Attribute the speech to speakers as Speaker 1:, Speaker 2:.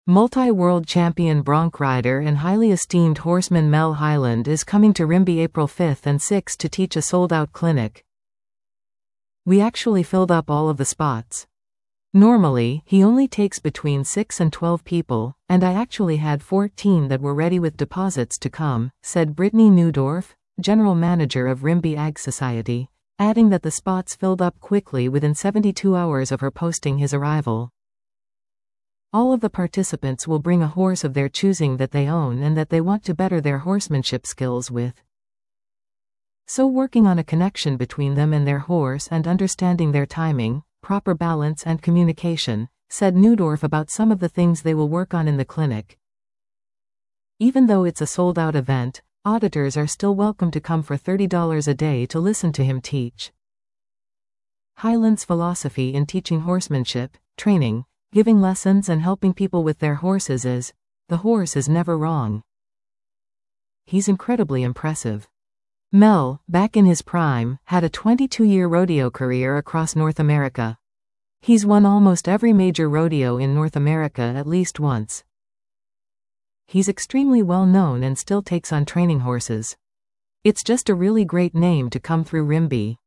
Speaker 1: Multi-world champion bronc rider and highly esteemed horseman Mel Hyland is coming to Rimbey April 5th and 6th to teach a sold-out clinic. We actually filled up all of the spots. Normally, he only takes between 6 and 12 people, and I actually had 14 that were ready with deposits to come, said Brittany Neudorf, general manager of Rimbey Ag Society, adding that the spots filled up quickly within 72 hours of her posting his arrival. All of the participants will bring a horse of their choosing that they own and that they want to better their horsemanship skills with. So working on a connection between them and their horse and understanding their timing, proper balance and communication, said Neudorf about some of the things they will work on in the clinic. Even though it's a sold-out event, auditors are still welcome to come for $30 a day to listen to him teach. Hyland's philosophy in teaching horsemanship, training, giving lessons and helping people with their horses is, the horse is never wrong. He's incredibly impressive. Mel, back in his prime, had a 22-year rodeo career across North America. He's won almost every major rodeo in North America at least once. He's extremely well known and still takes on training horses. It's just a really great name to come through Rimbey.